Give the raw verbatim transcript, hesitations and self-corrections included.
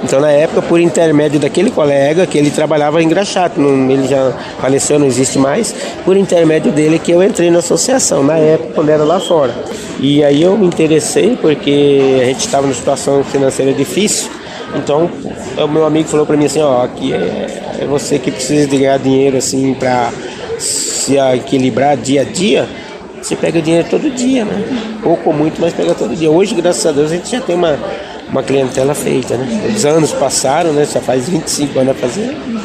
Então, na época, por intermédio daquele colega, que ele trabalhava em Graxato, não, ele já faleceu, não existe mais, por intermédio dele que eu entrei na associação, na época, quando era lá fora. E aí eu me interessei, porque a gente estava numa situação financeira difícil. Então, o meu amigo falou para mim assim, ó, aqui é, é você que precisa de ganhar dinheiro, assim, para se equilibrar dia a dia. Você pega dinheiro todo dia, né? Pouco ou muito, mas pega todo dia. Hoje, graças a Deus, a gente já tem uma, uma clientela feita, né? Os anos passaram, né? Já faz vinte e cinco anos a fazer.